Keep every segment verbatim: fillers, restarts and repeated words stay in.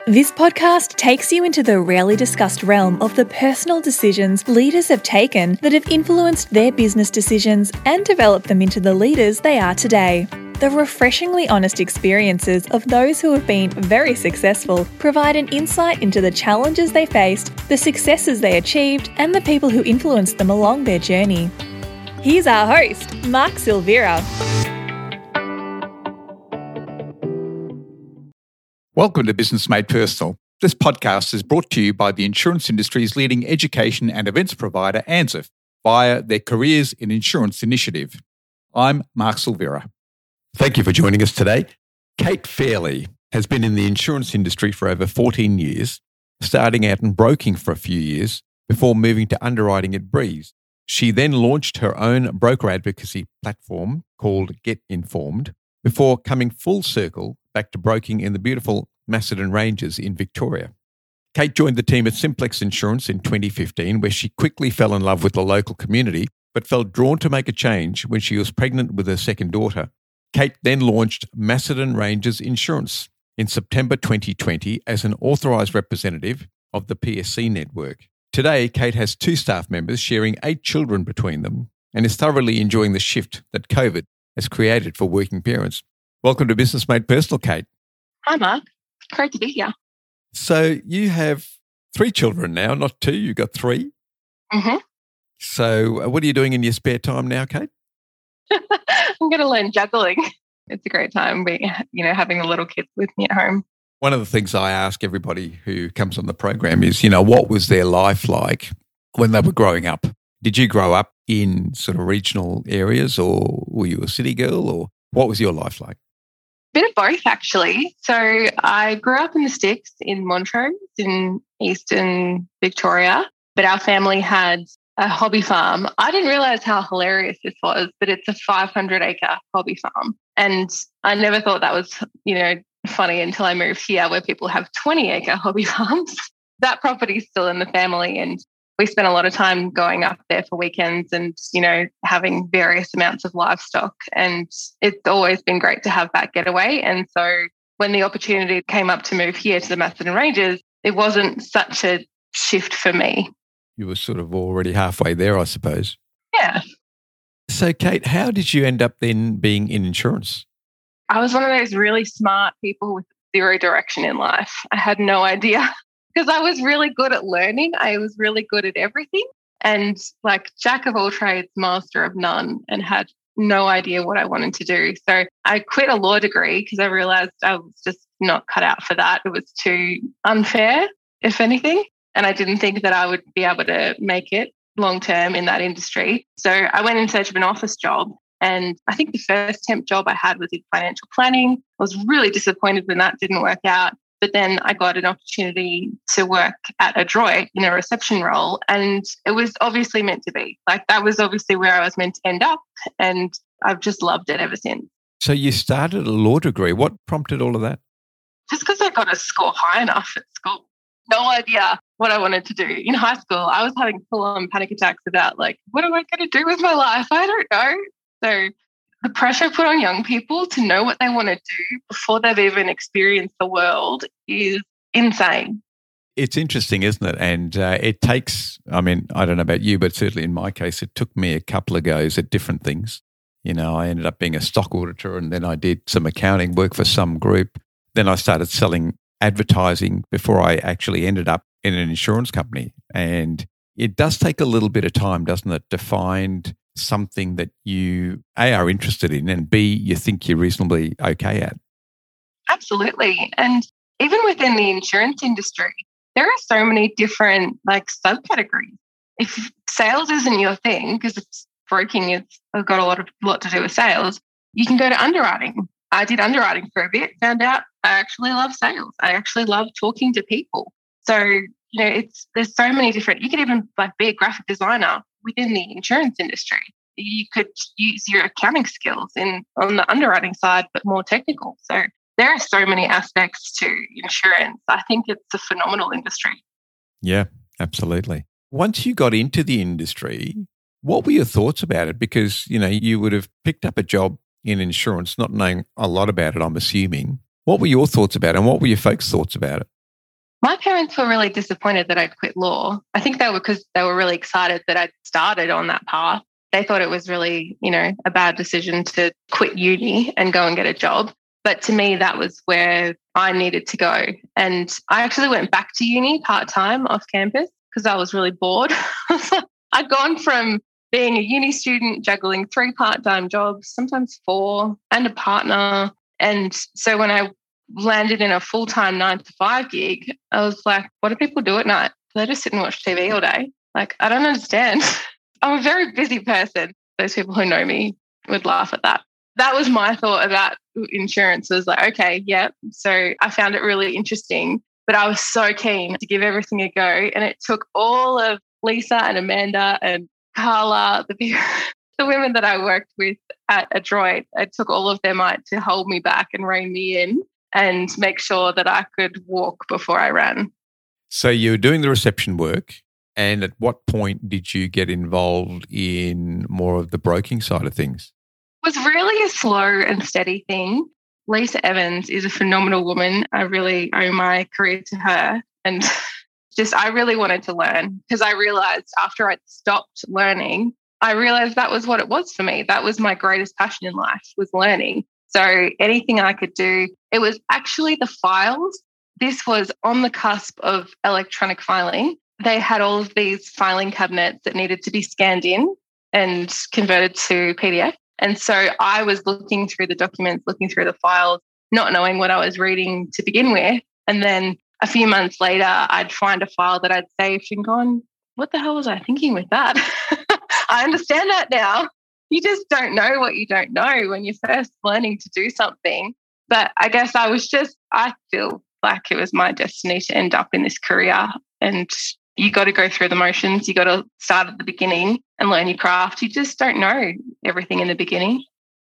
This podcast takes you into the rarely discussed realm of the personal decisions leaders have taken that have influenced their business decisions and developed them into the leaders they are today. The refreshingly honest experiences of those who have been very successful provide an insight into the challenges they faced, the successes they achieved, and the people who influenced them along their journey. Here's our host, Mark Silvera. Welcome to Business Made Personal. This podcast is brought to you by the insurance industry's leading education and events provider, ANZIIF, via their Careers in Insurance initiative. I'm Mark Silvera. Thank you for joining us today. Kate Fairley has been in the insurance industry for over fourteen years, starting out in broking for a few years before moving to underwriting at Breeze. She then launched her own broker advocacy platform called Get Informed before coming full circle back to broking in the beautiful Macedon Ranges in Victoria. Kate joined the team at Simplex Insurance in twenty fifteen, where she quickly fell in love with the local community, but felt drawn to make a change when she was pregnant with her second daughter. Kate then launched Macedon Ranges Insurance in September twenty twenty as an authorised representative of the P S C network. Today, Kate has two staff members sharing eight children between them and is thoroughly enjoying the shift that COVID has created for working parents. Welcome to Business Made Personal, Kate. Hi, Mark. Great to be here. So you have three children now, not two. You've got three. Mm-hmm. So uh, what are you doing in your spare time now, Kate? I'm going to learn juggling. It's a great time, being, you know, having the little kids with me at home. One of the things I ask everybody who comes on the program is, you know, what was their life like when they were growing up? Did you grow up in sort of regional areas, or were you a city girl, or what was your life like? Bit of both, actually. So I grew up in the sticks in Montrose in eastern Victoria, but our family had a hobby farm. I didn't realise how hilarious this was, but it's a five hundred acre hobby farm. And I never thought that was, you know, funny until I moved here where people have twenty acre hobby farms. That property is still in the family, and we spent a lot of time going up there for weekends and, you know, having various amounts of livestock. And it's always been great to have that getaway. And so when the opportunity came up to move here to the Macedon Ranges, it wasn't such a shift for me. You were sort of already halfway there, I suppose. Yeah. So, Kate, how did you end up then being in insurance? I was one of those really smart people with zero direction in life. I had no idea. Because I was really good at learning. I was really good at everything. And like jack of all trades, master of none, and had no idea what I wanted to do. So I quit a law degree because I realised I was just not cut out for that. It was too unfair, if anything. And I didn't think that I would be able to make it long term in that industry. So I went in search of an office job. And I think the first temp job I had was in financial planning. I was really disappointed when that didn't work out. But then I got an opportunity to work at Adroit in a reception role, and it was obviously meant to be. Like, that was obviously where I was meant to end up, and I've just loved it ever since. So you started a law degree. What prompted all of that? Just because I got a score high enough at school. No idea what I wanted to do. In high school, I was having full-on panic attacks about, like, what am I going to do with my life? I don't know. So the pressure put on young people to know what they want to do before they've even experienced the world is insane. It's interesting, isn't it? And uh, it takes, I mean, I don't know about you, but certainly in my case, it took me a couple of goes at different things. You know, I ended up being a stock auditor, and then I did some accounting work for some group. Then I started selling advertising before I actually ended up in an insurance company. And it does take a little bit of time, doesn't it, to find something that you, A, are interested in, and B, you think you're reasonably okay at. Absolutely. And even within the insurance industry, there are so many different like subcategories. If sales isn't your thing, because it's broking, it's got a lot of lot to do with sales, you can go to underwriting. I did underwriting for a bit, found out I actually love sales. I actually love talking to people. So, you know, it's there's so many different, you could even like be a graphic designer within the insurance industry. You could use your accounting skills in on the underwriting side, but more technical. So there are so many aspects to insurance. I think it's a phenomenal industry. Yeah, absolutely. Once you got into the industry, what were your thoughts about it? Because, you know, you would have picked up a job in insurance, not knowing a lot about it, I'm assuming. What were your thoughts about it, and what were your folks' thoughts about it? My parents were really disappointed that I'd quit law. I think they were because they were really excited that I'd started on that path. They thought it was really, you know, a bad decision to quit uni and go and get a job. But to me, that was where I needed to go. And I actually went back to uni part-time off campus because I was really bored. I'd gone from being a uni student, juggling three part-time jobs, sometimes four, and a partner. And so when I landed in a full-time nine to five gig, I was like, what do people do at night? Do they just sit and watch T V all day? Like, I don't understand. I'm a very busy person. Those people who know me would laugh at that. That was my thought about insurance, was like, okay, yeah. So I found it really interesting, but I was so keen to give everything a go. And it took all of Lisa and Amanda and Carla, the, the women that I worked with at Adroit, it took all of their might to hold me back and rein me in and make sure that I could walk before I ran. So you were doing the reception work, and at what point did you get involved in more of the broking side of things? It was really a slow and steady thing. Lisa Evans is a phenomenal woman. I really owe my career to her. And just I really wanted to learn because I realised after I'd stopped learning, I realised that was what it was for me. That was my greatest passion in life, was learning. So anything I could do, it was actually the files. This was on the cusp of electronic filing. They had all of these filing cabinets that needed to be scanned in and converted to P D F. And so I was looking through the documents, looking through the files, not knowing what I was reading to begin with. And then a few months later, I'd find a file that I'd saved and gone, what the hell was I thinking with that? I understand that now. You just don't know what you don't know when you're first learning to do something. But I guess I was just, I feel like it was my destiny to end up in this career. And you got to go through the motions. You got to start at the beginning and learn your craft. You just don't know everything in the beginning.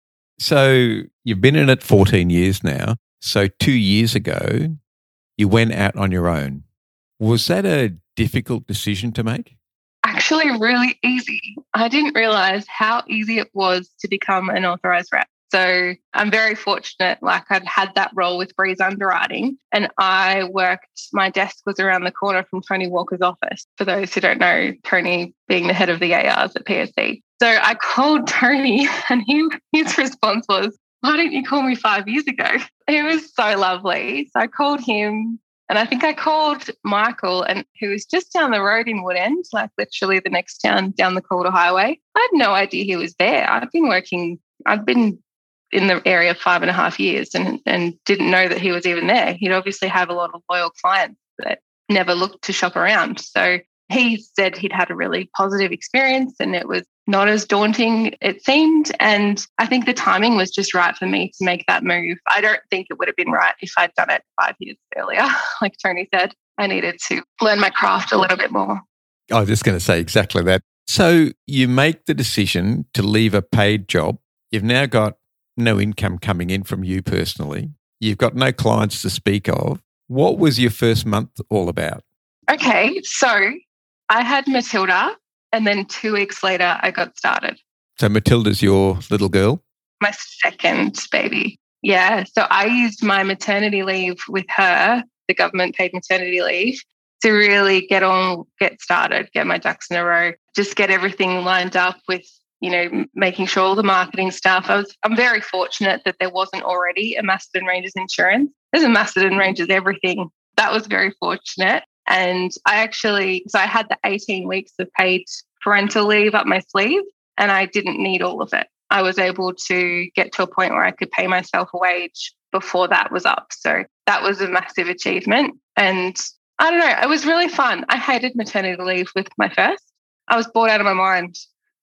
So you've been in it fourteen years now. So two years ago, you went out on your own. Was that a difficult decision to make? Actually, really easy. I didn't realise how easy it was to become an authorised rep. So I'm very fortunate, like I'd had that role with Breeze Underwriting, and I worked, my desk was around the corner from Tony Walker's office. For those who don't know, Tony being the head of the A Rs at P S C. So I called Tony and he, his response was, why didn't you call me five years ago? It was so lovely. So I called him, and I think I called Michael, and who was just down the road in Woodend, like literally the next town down the Calder Highway. I had no idea he was there. I've been working, I've been in the area five and a half years and, and didn't know that he was even there. He'd obviously have a lot of loyal clients that never looked to shop around. So he said he'd had a really positive experience and it was not as daunting, it seemed. And I think the timing was just right for me to make that move. I don't think it would have been right if I'd done it five years earlier. Like Tony said, I needed to learn my craft a little bit more. I was just going to say exactly that. So you make the decision to leave a paid job. You've now got no income coming in from you personally. You've got no clients to speak of. What was your first month all about? Okay, so I had Matilda, and then two weeks later I got started. So Matilda's your little girl? My second baby. Yeah, so I used my maternity leave with her, the government paid maternity leave, to really get on, get started, get my ducks in a row, just get everything lined up with, you know, making sure all the marketing stuff. I was, I'm very fortunate that there wasn't already a Macedon Rangers insurance. There's a Macedon Rangers everything. That was very fortunate. And I actually, so I had the eighteen weeks of paid parental leave up my sleeve, and I didn't need all of it. I was able to get to a point where I could pay myself a wage before that was up. So that was a massive achievement. And I don't know, it was really fun. I hated maternity leave with my first. I was bored out of my mind.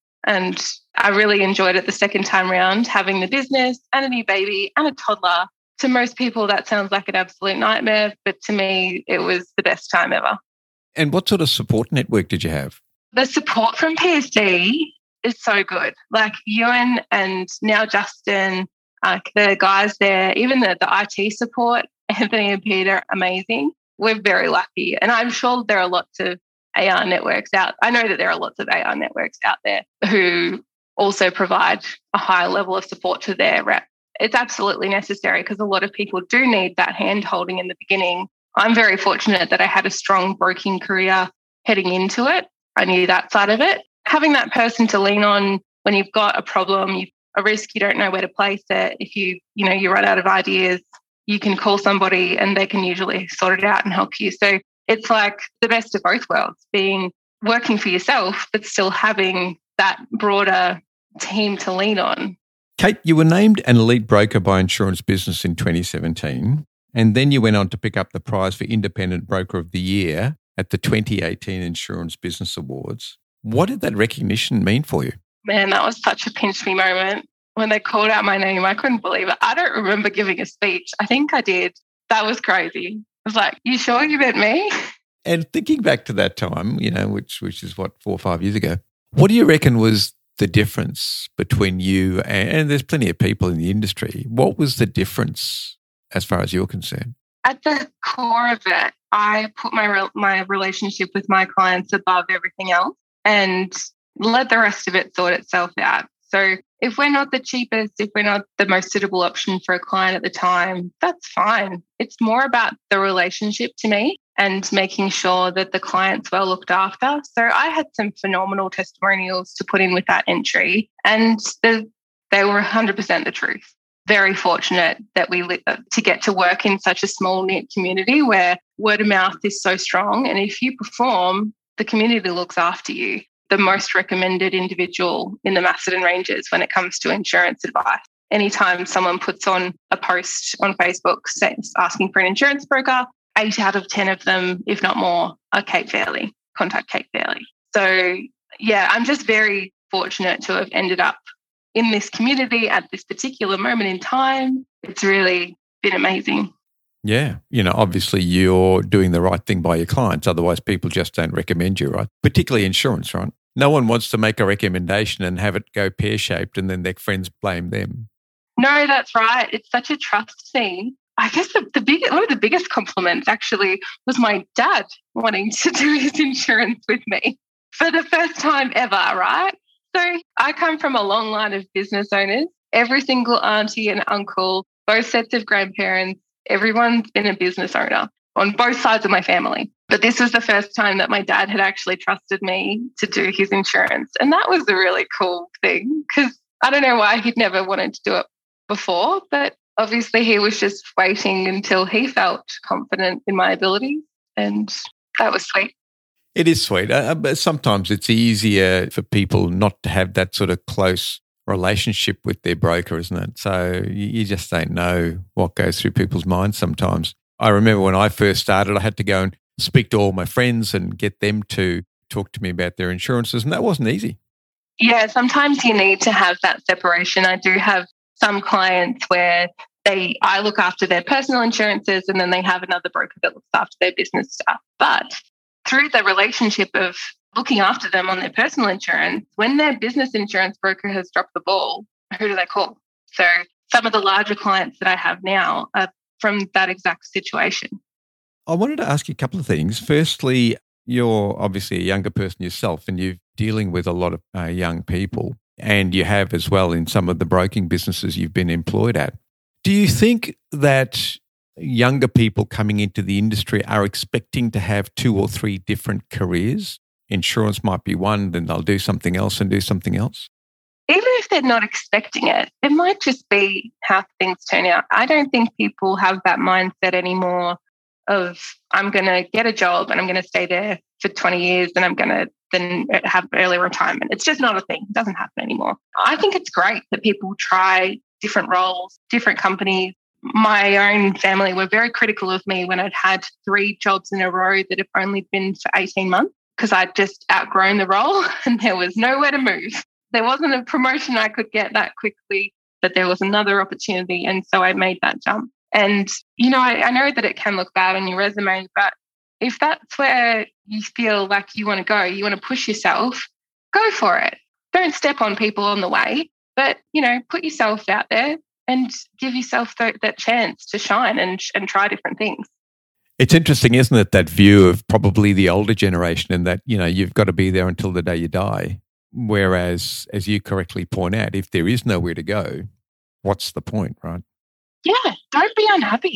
And I really enjoyed it the second time round, having the business and a new baby and a toddler. To most people, that sounds like an absolute nightmare, but to me, it was the best time ever. And what sort of support network did you have? The support from P S C is so good. Like Ewan and now Justin, like the guys there, even the, the I T support, Anthony and Peter, amazing. We're very lucky. And I'm sure there are lots of A R networks out. I know that there are lots of A R networks out there who also provide a higher level of support to their rep. It's absolutely necessary because a lot of people do need that hand holding in the beginning I'm very fortunate that I had a strong broking career heading into it. I knew that side of it. Having that person to lean on when you've got a problem, you've a risk, you don't know where to place it. If you, you know, you run out of ideas, you can call somebody and they can usually sort it out and help you. So it's like the best of both worlds, being working for yourself, but still having that broader team to lean on. Kate, you were named an elite broker by Insurance Business in twenty seventeen, and then you went on to pick up the prize for Independent Broker of the Year at the twenty eighteen Insurance Business Awards. What did that recognition mean for you? Man, that was such a pinch me moment. When they called out my name, I couldn't believe it. I don't remember giving a speech. I think I did. That was crazy. I was like, you sure you meant me? And thinking back to that time, you know, which which is what, four or five years ago, what do you reckon was the difference between you and, and there's plenty of people in the industry. What was the difference as far as you're concerned? At the core of it, I put my re- my relationship with my clients above everything else and let the rest of it sort itself out. So if we're not the cheapest, if we're not the most suitable option for a client at the time, that's fine. It's more about the relationship to me and making sure that the client's well looked after. So I had some phenomenal testimonials to put in with that entry, and the, they were one hundred percent the truth. Very fortunate that we to get to work in such a small knit community where word of mouth is so strong. And if you perform, the community looks after you. The most recommended individual in the Macedon Ranges when it comes to insurance advice. Anytime someone puts on a post on Facebook asking for an insurance broker, eight out of ten of them, if not more, are Kate Fairley. Contact Kate Fairley. So yeah, I'm just very fortunate to have ended up in this community at this particular moment in time. It's really been amazing. Yeah. You know, obviously you're doing the right thing by your clients. Otherwise, people just don't recommend you, right? Particularly insurance, right? No one wants to make a recommendation and have it go pear-shaped and then their friends blame them. No, that's right. It's such a trust thing. I guess the, the big, one of the biggest compliments actually was my dad wanting to do his insurance with me for the first time ever, right? So I come from a long line of business owners. Every single auntie and uncle, both sets of grandparents, everyone's been a business owner on both sides of my family. But this was the first time that my dad had actually trusted me to do his insurance. And that was a really cool thing because I don't know why he'd never wanted to do it before, but obviously he was just waiting until he felt confident in my abilities. And that was sweet. It is sweet. Uh, but sometimes it's easier for people not to have that sort of close relationship with their broker, isn't it? So you just don't know what goes through people's minds sometimes. I remember when I first started, I had to go and speak to all my friends and get them to talk to me about their insurances, and that wasn't easy. Yeah, sometimes you need to have that separation. I do have some clients where they I look after their personal insurances and then they have another broker that looks after their business stuff. But through the relationship of looking after them on their personal insurance, when their business insurance broker has dropped the ball, who do they call? So some of the larger clients that I have now are from that exact situation. I wanted to ask you a couple of things. Firstly, you're obviously a younger person yourself and you're dealing with a lot of uh, young people, and you have as well in some of the broking businesses you've been employed at. Do you think that younger people coming into the industry are expecting to have two or three different careers? Insurance might be one, then they'll do something else and do something else. Even if they're not expecting it, it might just be how things turn out. I don't think people have that mindset anymore of I'm going to get a job and I'm going to stay there for twenty years and I'm going to then have early retirement. It's just not a thing. It doesn't happen anymore. I think it's great that people try different roles, different companies. My own family were very critical of me when I'd had three jobs in a row that have only been for eighteen months because I'd just outgrown the role and there was nowhere to move. There wasn't a promotion I could get that quickly, but there was another opportunity. And so I made that jump. And, you know, I, I know that it can look bad on your resume, but if that's where you feel like you want to go, you want to push yourself, go for it. Don't step on people on the way, but, you know, put yourself out there and give yourself th- that chance to shine and, and try different things. It's interesting, isn't it, that view of probably the older generation and that, you know, you've got to be there until the day you die. Whereas, as you correctly point out, if there is nowhere to go, what's the point, right? Yeah, don't be unhappy.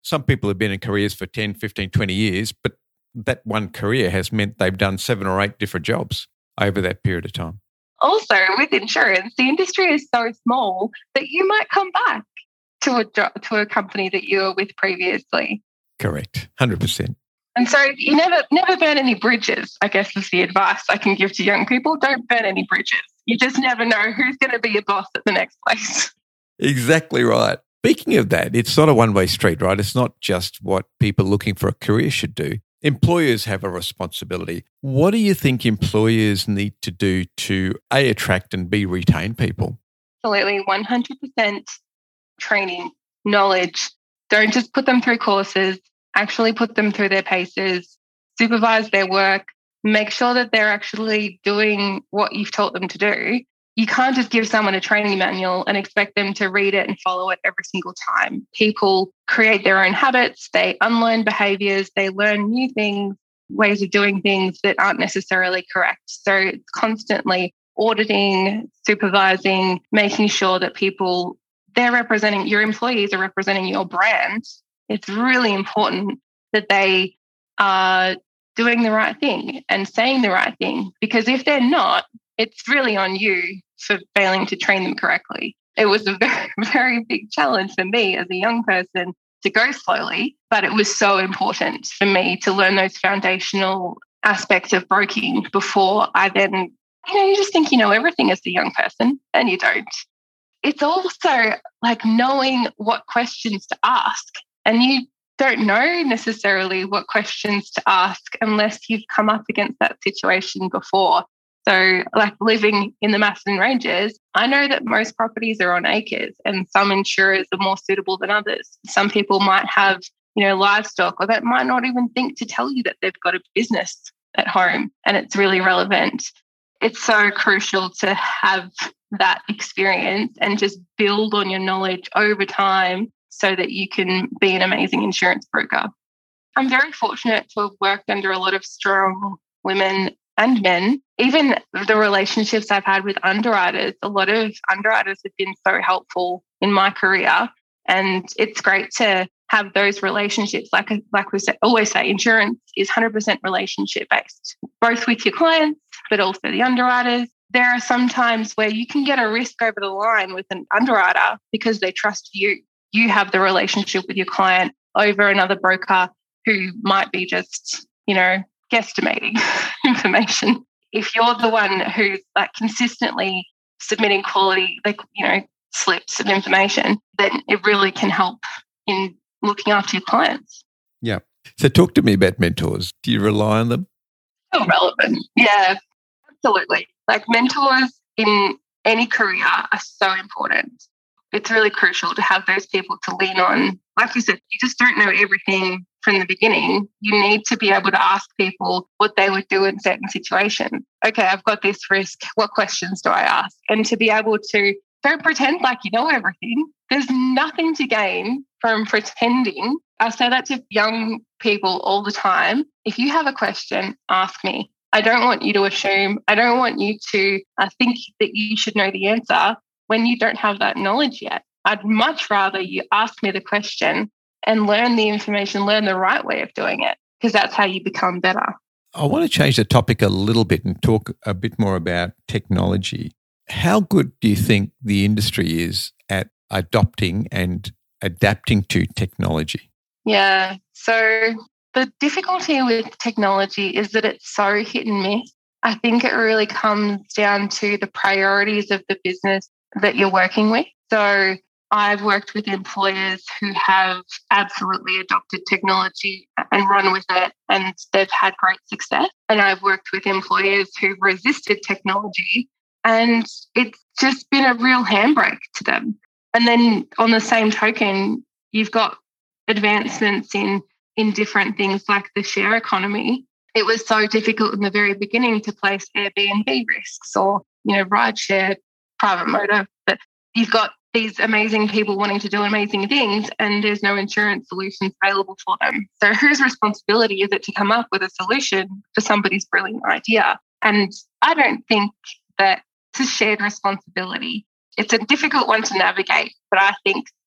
Some people have been in careers for ten, fifteen, twenty years, but that one career has meant they've done seven or eight different jobs over that period of time. Also, with insurance, the industry is so small that you might come back to a job, to a company that you were with previously. Correct, one hundred percent. And so you never never burn any bridges, I guess is the advice I can give to young people. Don't burn any bridges. You just never know who's going to be your boss at the next place. Exactly right. Speaking of that, it's not a one-way street, right? It's not just what people looking for a career should do. Employers have a responsibility. What do you think employers need to do to A, attract and B, retain people? Absolutely, one hundred percent training, knowledge. Don't just put them through courses, actually put them through their paces, supervise their work, make sure that they're actually doing what you've taught them to do. You can't just give someone a training manual and expect them to read it and follow it every single time. People create their own habits, they unlearn behaviors, they learn new things, ways of doing things that aren't necessarily correct. So it's constantly auditing, supervising, making sure that people, they're representing, your employees are representing your brand. It's really important that they are doing the right thing and saying the right thing, because if they're not, it's really on you for failing to train them correctly. It was a very, very big challenge for me as a young person to go slowly, but it was so important for me to learn those foundational aspects of broking before I then, you know, you just think you know everything as a young person and you don't. It's also like knowing what questions to ask, and you don't know necessarily what questions to ask unless you've come up against that situation before. So like living in the Macedon Ranges, I know that most properties are on acres and some insurers are more suitable than others. Some people might have, you know, livestock, or that might not even think to tell you that they've got a business at home and it's really relevant. It's so crucial to have that experience and just build on your knowledge over time so that you can be an amazing insurance broker. I'm very fortunate to have worked under a lot of strong women and men. Even the relationships I've had with underwriters, a lot of underwriters have been so helpful in my career. And it's great to have those relationships. Like, like we say, always say, insurance is one hundred percent relationship based, both with your clients, but also the underwriters. There are some times where you can get a risk over the line with an underwriter because they trust you. You have the relationship with your client over another broker who might be just, you know, guesstimating information. If you're the one who's like consistently submitting quality, like, you know, slips of information, then it really can help in looking after your clients. Yeah. So talk to me about mentors. Do you rely on them? Still relevant. Yeah, absolutely. Like mentors in any career are so important. It's really crucial to have those people to lean on. Like you said, you just don't know everything from the beginning. You need to be able to ask people what they would do in certain situations. Okay, I've got this risk. What questions do I ask? And to be able to, don't pretend like you know everything. There's nothing to gain from pretending. I say that to young people all the time. If you have a question, ask me. I don't want you to assume. I don't want you to uh, think that you should know the answer when you don't have that knowledge yet. I'd much rather you ask me the question and learn the information, learn the right way of doing it, because that's how you become better. I want to change the topic a little bit and talk a bit more about technology. How good do you think the industry is at adopting and adapting to technology? Yeah. So the difficulty with technology is that it's so hit and miss. I think it really comes down to the priorities of the business that you're working with. So I've worked with employers who have absolutely adopted technology and run with it, and they've had great success. And I've worked with employers who resisted technology, and it's just been a real handbrake to them. And then on the same token, you've got advancements in, in different things like the share economy. It was so difficult in the very beginning to place Airbnb risks or, you know, rideshare, private motor, but you've got these amazing people wanting to do amazing things and there's no insurance solutions available for them. So whose responsibility is it to come up with a solution for somebody's brilliant idea? And I don't think that it's a shared responsibility. It's a difficult one to navigate, but I think that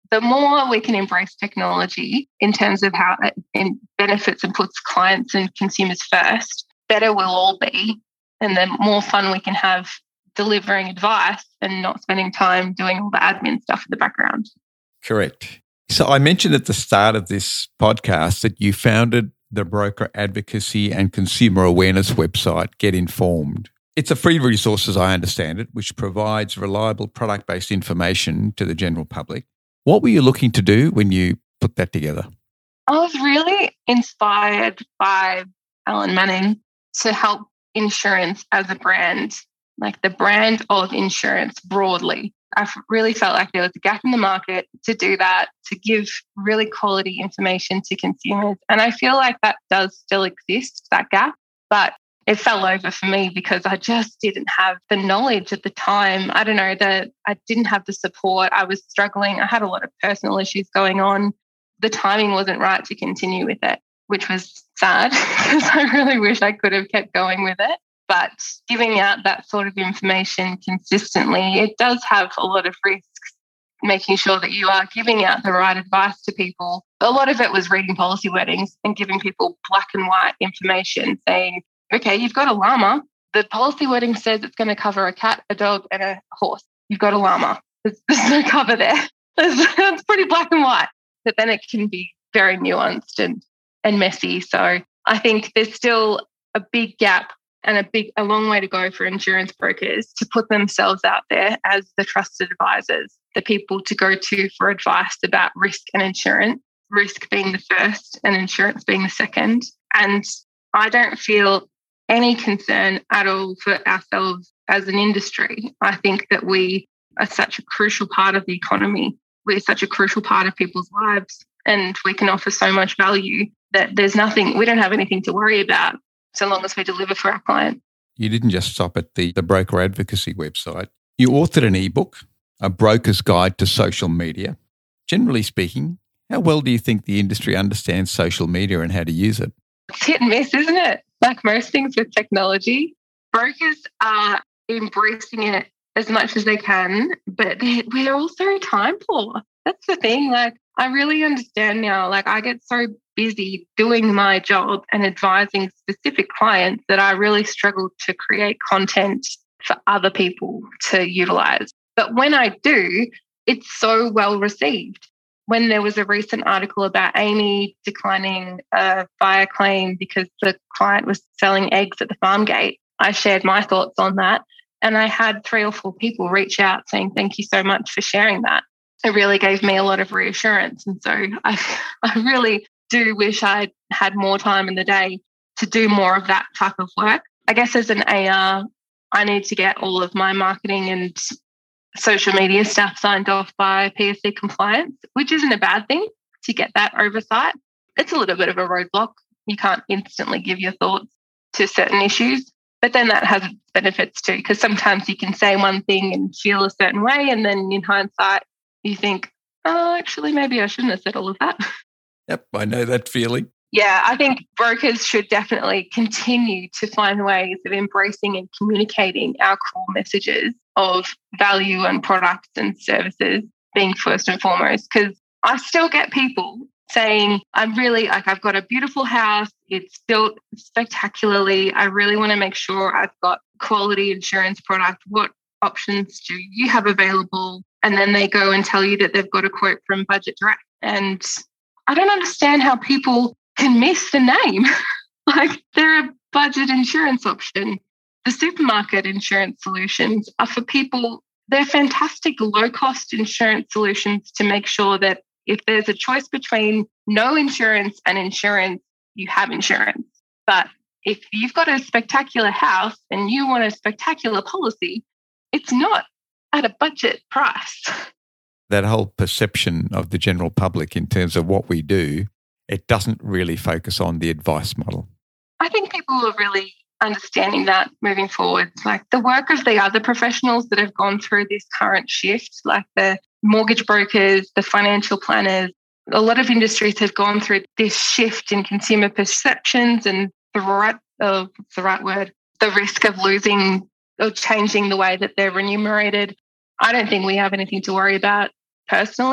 the more we can embrace technology in terms of how it benefits and puts clients and consumers first, better we'll all be, and the more fun we can have delivering advice and not spending time doing all the admin stuff in the background. Correct. So I mentioned at the start of this podcast that you founded the broker advocacy and consumer awareness website, Get Informed. It's a free resource, as I understand it, which provides reliable product-based information to the general public. What were you looking to do when you put that together? I was really inspired by Alan Manning to help insurance as a brand, like the brand of insurance broadly. I really felt like there was a gap in the market to do that, to give really quality information to consumers. And I feel like that does still exist, that gap, but it fell over for me because I just didn't have the knowledge at the time. I don't know, that I didn't have the support. I was struggling. I had a lot of personal issues going on. The timing wasn't right to continue with it, which was sad because I really wish I could have kept going with it. But giving out that sort of information consistently, it does have a lot of risks, making sure that you are giving out the right advice to people. A lot of it was reading policy wordings and giving people black and white information saying, okay, you've got a llama. The policy wording says it's going to cover a cat, a dog, and a horse. You've got a llama. There's, there's no cover there. It's pretty black and white. But then it can be very nuanced and, and messy. So I think there's still a big gap and a big, a long way to go for insurance brokers to put themselves out there as the trusted advisors, the people to go to for advice about risk and insurance, risk being the first and insurance being the second. And I don't feel any concern at all for ourselves as an industry. I think that we are such a crucial part of the economy. We're such a crucial part of people's lives, and we can offer so much value that there's nothing, we don't have anything to worry about so long as we deliver for our client. You didn't just stop at the, the broker advocacy website. You authored an ebook, A Broker's Guide to Social Media. Generally speaking, how well do you think the industry understands social media and how to use it? It's hit and miss, isn't it? Like most things with technology, brokers are embracing it as much as they can, but we're also time poor. That's the thing. Like, I really understand now. Like, I get so busy doing my job and advising specific clients that I really struggle to create content for other people to utilize. But when I do, it's so well received. When there was a recent article about Amy declining a fire claim because the client was selling eggs at the farm gate, I shared my thoughts on that. And I had three or four people reach out saying, thank you so much for sharing that. It really gave me a lot of reassurance. And so I, I really do wish I had more time in the day to do more of that type of work. I guess as an A R, I need to get all of my marketing and social media stuff signed off by P S C compliance, which isn't a bad thing to get that oversight. It's a little bit of a roadblock. You can't instantly give your thoughts to certain issues, but then that has benefits too, because sometimes you can say one thing and feel a certain way, and then in hindsight, you think, oh, actually, maybe I shouldn't have said all of that. Yep, I know that feeling. Yeah, I think brokers should definitely continue to find ways of embracing and communicating our core messages of value and products and services being first and foremost, because I still get people saying, I'm really like, I've got a beautiful house. It's built spectacularly. I really want to make sure I've got quality insurance product. What options do you have available? And then they go and tell you that they've got a quote from Budget Direct. And I don't understand how people can miss the name. Like, they're a budget insurance option. The supermarket insurance solutions are for people, they're fantastic low-cost insurance solutions to make sure that if there's a choice between no insurance and insurance, you have insurance. But if you've got a spectacular house and you want a spectacular policy, it's not at a budget price. That whole perception of the general public in terms of what we do, it doesn't really focus on the advice model. I think people are really understanding that moving forward. Like the work of the other professionals that have gone through this current shift, like the mortgage brokers, the financial planners, a lot of industries have gone through this shift in consumer perceptions and the right, uh, what's the right word, the risk of losing or changing the way that they're remunerated. I don't think we have anything to worry about personally.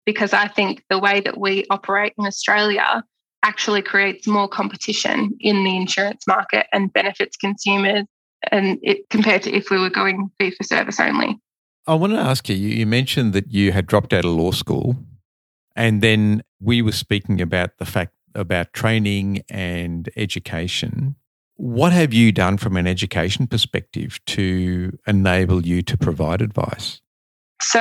because I think the way that we operate in Australia actually creates more competition in the insurance market and benefits consumers, and it compared to if we were going fee for service only. I want to ask you, you mentioned that you had dropped out of law school, and then we were speaking about the fact about training and education. What have you done from an education perspective to enable you to provide advice? So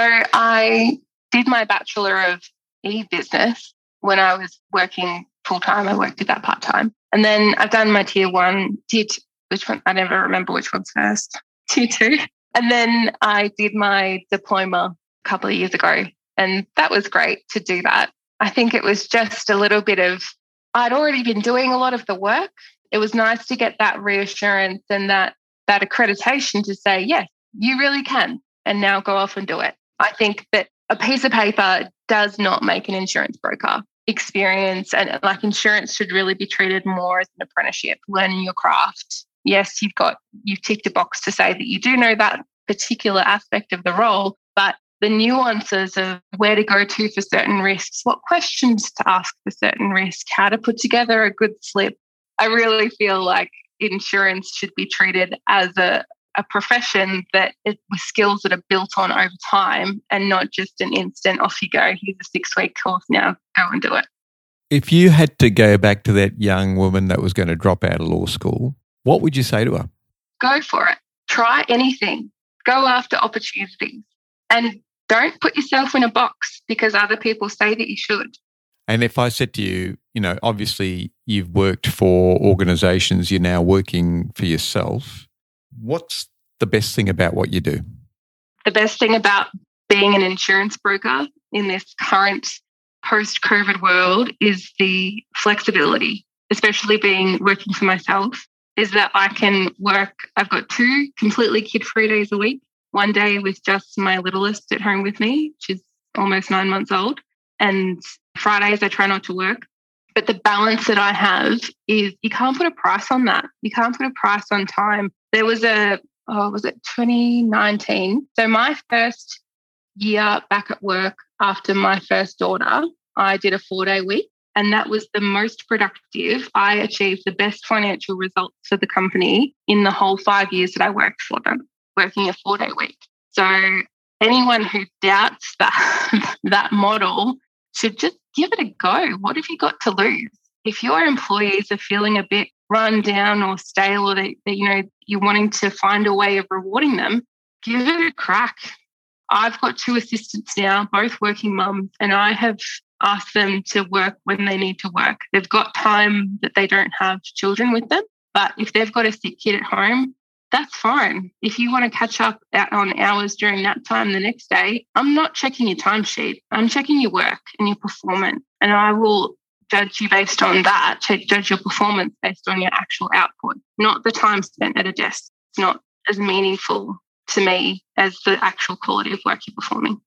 I did my Bachelor of E-Business when I was working full-time. I worked at that part-time. And then I've done my Tier one, Tier two, which one? I never remember which one's first. Tier two. And then I did my diploma a couple of years ago. And that was great to do that. I think it was just a little bit of, I'd already been doing a lot of the work. It was nice to get that reassurance and that that accreditation to say, yes, you really can. And now go off and do it. I think that a piece of paper does not make an insurance broker. Experience and like insurance should really be treated more as an apprenticeship, learning your craft. Yes, you've got, you've ticked a box to say that you do know that particular aspect of the role, but the nuances of where to go to for certain risks, what questions to ask for certain risks, how to put together a good slip. I really feel like insurance should be treated as a, a profession that it, with skills that are built on over time and not just an instant, off you go, here's a six-week course, now go and do it. If you had to go back to that young woman that was going to drop out of law school, what would you say to her? Go for it. Try anything. Go after opportunities. And don't put yourself in a box because other people say that you should. And if I said to you, you know, obviously you've worked for organisations, you're now working for yourself. What's the best thing about what you do? The best thing about being an insurance broker in this current post-COVID world is the flexibility, especially being working for myself, is that I can work. I've got two completely kid-free days a week. One day with just my littlest at home with me, she's almost nine months old. And Fridays I try not to work. But the balance that I have is you can't put a price on that. You can't put a price on time. There was a, oh, was it twenty nineteen? So my first year back at work after my first daughter, I did a four-day week. And that was the most productive. I achieved the best financial results for the company in the whole five years that I worked for them, working a four-day week. So anyone who doubts that, that model should just give it a go. What have you got to lose? If your employees are feeling a bit run down or stale, or that, that you know you're wanting to find a way of rewarding them, give it a crack. I've got two assistants now, both working mums, and I have asked them to work when they need to work. They've got time that they don't have children with them, but if they've got a sick kid at home, that's fine. If you want to catch up on hours during that time the next day, I'm not checking your timesheet. I'm checking your work and your performance. And I will judge you based on that, judge your performance based on your actual output, not the time spent at a desk. It's not as meaningful to me as the actual quality of work you're performing.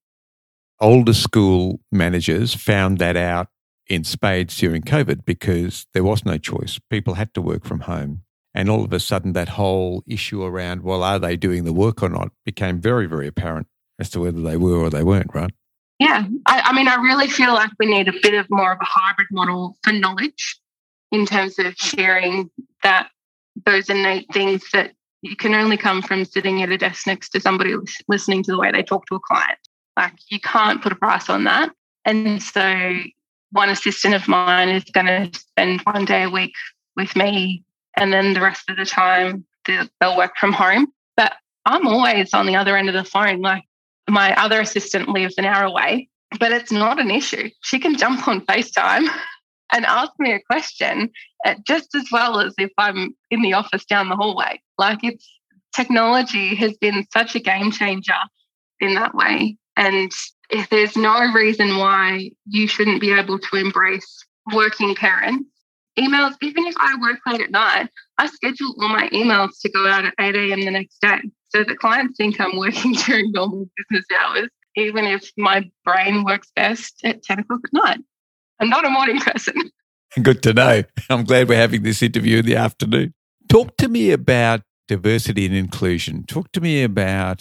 Older school managers found that out in spades during COVID because there was no choice. People had to work from home. And all of a sudden, that whole issue around, well, are they doing the work or not, became very, very apparent as to whether they were or they weren't, right? Yeah. I, I mean, I really feel like we need a bit of more of a hybrid model for knowledge in terms of sharing that those innate things that you can only come from sitting at a desk next to somebody listening to the way they talk to a client. Like, you can't put a price on that. And so one assistant of mine is going to spend one day a week with me, and then the rest of the time they'll work from home. But I'm always on the other end of the phone. Like, my other assistant lives an hour away, but it's not an issue. She can jump on FaceTime and ask me a question just as well as if I'm in the office down the hallway. Like, it's technology has been such a game changer in that way. And if there's no reason why you shouldn't be able to embrace working parents. Emails, even if I work late at night, I schedule all my emails to go out at eight a.m. the next day. So the clients think I'm working during normal business hours, even if my brain works best at ten o'clock at night. I'm not a morning person. Good to know. I'm glad we're having this interview in the afternoon. Talk to me about diversity and inclusion. Talk to me about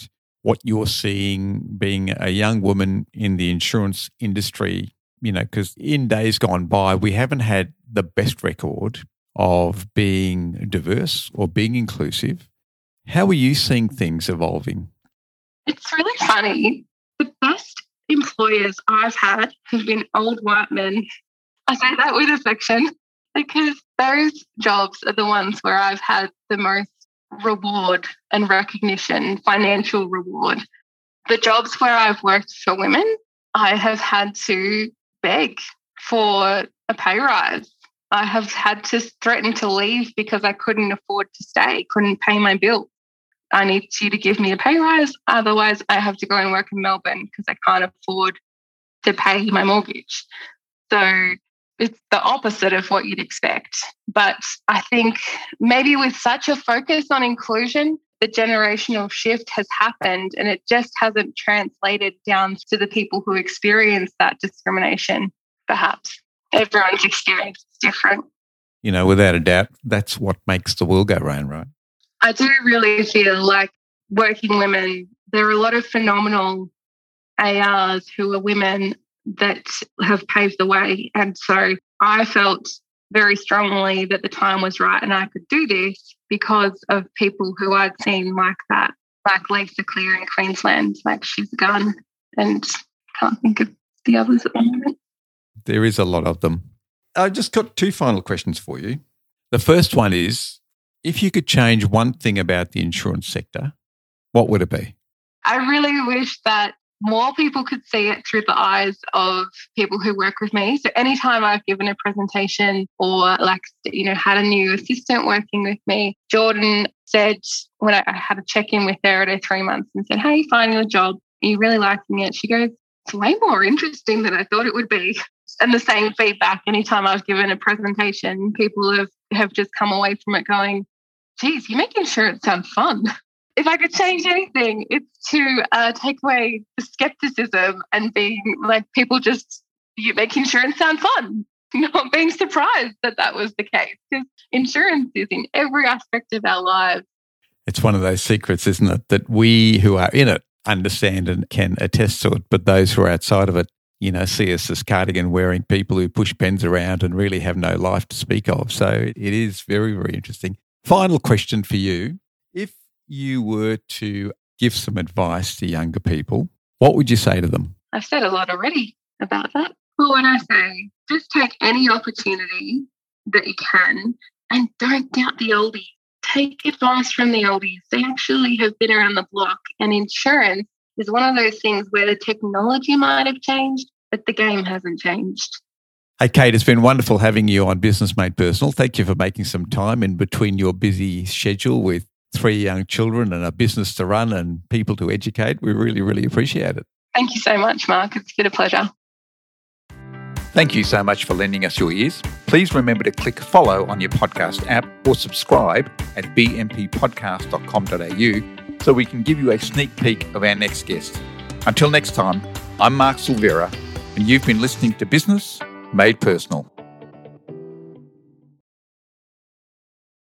what you're seeing being a young woman in the insurance industry, you know, because in days gone by, we haven't had the best record of being diverse or being inclusive. How are you seeing things evolving? It's really funny. The best employers I've had have been old white men. I say that with affection because those jobs are the ones where I've had the most reward and recognition, financial reward. The jobs where I've worked for women, I have had to beg for a pay rise. I have had to threaten to leave because I couldn't afford to stay, couldn't pay my bill. I need you to give me a pay rise, otherwise I have to go and work in Melbourne because I can't afford to pay my mortgage. So it's the opposite of what you'd expect. But I think maybe with such a focus on inclusion, the generational shift has happened and it just hasn't translated down to the people who experience that discrimination, perhaps. Everyone's experience is different. You know, without a doubt, that's what makes the world go round, right? I do really feel like working women, there are a lot of phenomenal A Rs who are women that have paved the way. And so I felt very strongly that the time was right and I could do this because of people who I'd seen like that, like Lisa Clear in Queensland, like she's a gun, and can't think of the others at the moment. There is a lot of them. I've just got two final questions for you. The first one is, if you could change one thing about the insurance sector, what would it be? I really wish that more people could see it through the eyes of people who work with me. So anytime I've given a presentation or like, you know, had a new assistant working with me, Jordan said when I had a check-in with her at her three months and said, "How are you finding the job? Are you really liking it?" She goes, "It's way more interesting than I thought it would be." And the same feedback anytime I've given a presentation, people have, have just come away from it going, "Geez, you make insurance sound fun." If I could change anything, it's to uh, take away the skepticism and being like people just, you make insurance sound fun, not being surprised that that was the case. Because insurance is in every aspect of our lives. It's one of those secrets, isn't it, that we who are in it understand and can attest to it, but those who are outside of it, you know, see us as cardigan wearing people who push pens around and really have no life to speak of. So it is very, very interesting. Final question for you. If you were to give some advice to younger people, what would you say to them? I've said a lot already about that. Well, when I say just take any opportunity that you can and don't doubt the oldies. Take advice from the oldies. They actually have been around the block, and insurance is one of those things where the technology might have changed, but the game hasn't changed. Hey, Kate, it's been wonderful having you on Business Made Personal. Thank you for making some time in between your busy schedule with three young children and a business to run and people to educate. We really, really appreciate it. Thank you so much, Mark. It's been a pleasure. Thank you so much for lending us your ears. Please remember to click follow on your podcast app or subscribe at b m p podcast dot com dot a u so we can give you a sneak peek of our next guest. Until next time, I'm Mark Silvera, and you've been listening to Business Made Personal.